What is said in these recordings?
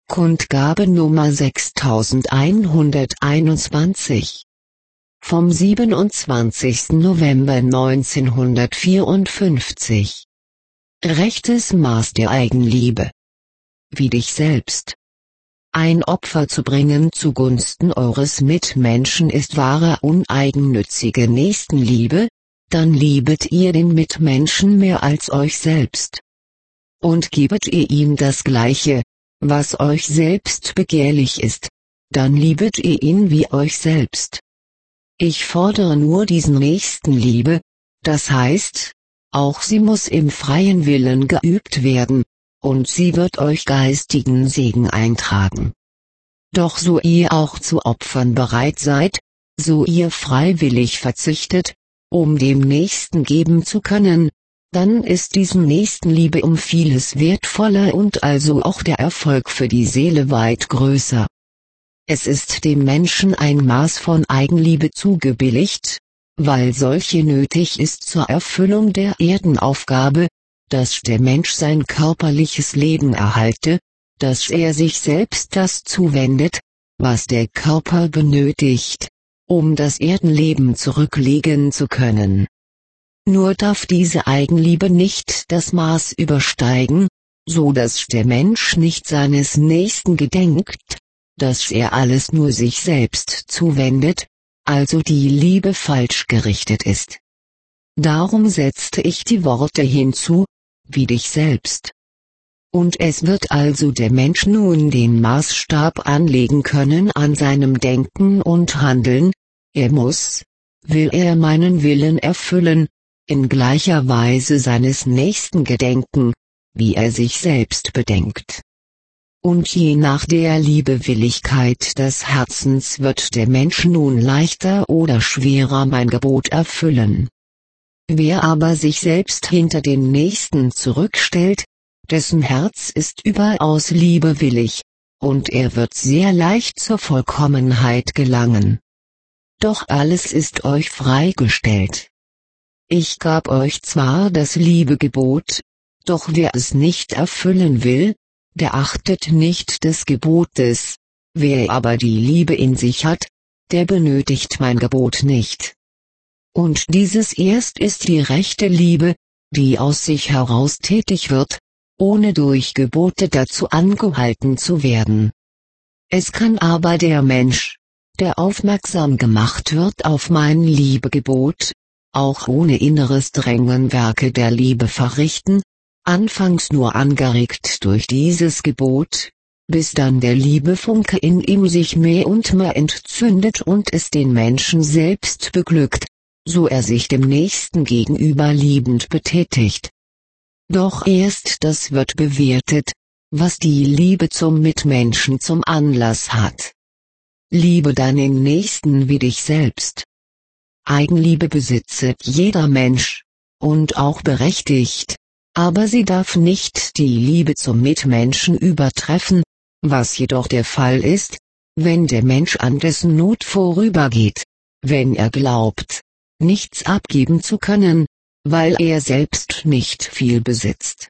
Kundgabe Nummer 6121 vom 27. November 1954. Rechtes Maß der Eigenliebe. Wie dich selbst. Ein Opfer zu bringen zugunsten eures Mitmenschen ist wahre uneigennützige Nächstenliebe, dann liebet ihr den Mitmenschen mehr als euch selbst. Und gebet ihr ihm das Gleiche, was euch selbst begehrlich ist, dann liebet ihr ihn wie euch selbst. Ich fordere nur diesen Nächstenliebe, das heißt, auch sie muss im freien Willen geübt werden, und sie wird euch geistigen Segen eintragen. Doch so ihr auch zu Opfern bereit seid, so ihr freiwillig verzichtet, um dem Nächsten geben zu können, dann ist diesen Nächstenliebe um vieles wertvoller und also auch der Erfolg für die Seele weit größer. Es ist dem Menschen ein Maß von Eigenliebe zugebilligt, weil solche nötig ist zur Erfüllung der Erdenaufgabe, dass der Mensch sein körperliches Leben erhalte, dass er sich selbst das zuwendet, was der Körper benötigt, um das Erdenleben zurücklegen zu können. Nur darf diese Eigenliebe nicht das Maß übersteigen, so dass der Mensch nicht seines Nächsten gedenkt, dass er alles nur sich selbst zuwendet, also die Liebe falsch gerichtet ist. Darum setzte ich die Worte hinzu, wie dich selbst. Und es wird also der Mensch nun den Maßstab anlegen können an seinem Denken und Handeln, er muss, will er meinen Willen erfüllen, in gleicher Weise seines Nächsten gedenken, wie er sich selbst bedenkt. Und je nach der Liebewilligkeit des Herzens wird der Mensch nun leichter oder schwerer mein Gebot erfüllen. Wer aber sich selbst hinter den Nächsten zurückstellt, dessen Herz ist überaus liebewillig, und er wird sehr leicht zur Vollkommenheit gelangen. Doch alles ist euch freigestellt. Ich gab euch zwar das Liebegebot, doch wer es nicht erfüllen will, der achtet nicht des Gebotes, wer aber die Liebe in sich hat, der benötigt mein Gebot nicht. Und dieses erst ist die rechte Liebe, die aus sich heraus tätig wird, ohne durch Gebote dazu angehalten zu werden. Es kann aber der Mensch, der aufmerksam gemacht wird auf mein Liebegebot, auch ohne inneres Drängen Werke der Liebe verrichten, anfangs nur angeregt durch dieses Gebot, bis dann der Liebefunke in ihm sich mehr und mehr entzündet und es den Menschen selbst beglückt, so er sich dem Nächsten gegenüber liebend betätigt. Doch erst das wird bewertet, was die Liebe zum Mitmenschen zum Anlass hat. Liebe deinen Nächsten wie dich selbst. Eigenliebe besitzt jeder Mensch, und auch berechtigt, aber sie darf nicht die Liebe zum Mitmenschen übertreffen, was jedoch der Fall ist, wenn der Mensch an dessen Not vorübergeht, wenn er glaubt, nichts abgeben zu können, weil er selbst nicht viel besitzt.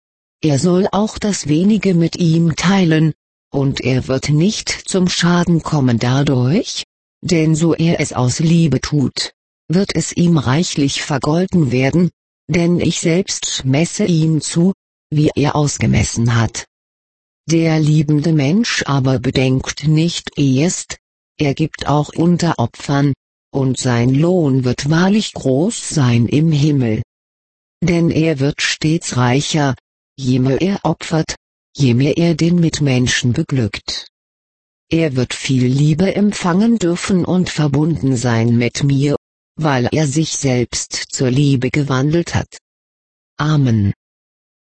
Er soll auch das Wenige mit ihm teilen, und er wird nicht zum Schaden kommen dadurch, denn so er es aus Liebe tut, wird es ihm reichlich vergolten werden, denn ich selbst messe ihm zu, wie er ausgemessen hat. Der liebende Mensch aber bedenkt nicht erst, er gibt auch unter Opfern, und sein Lohn wird wahrlich groß sein im Himmel. Denn er wird stets reicher, je mehr er opfert, je mehr er den Mitmenschen beglückt. Er wird viel Liebe empfangen dürfen und verbunden sein mit mir, weil er sich selbst zur Liebe gewandelt hat. Amen.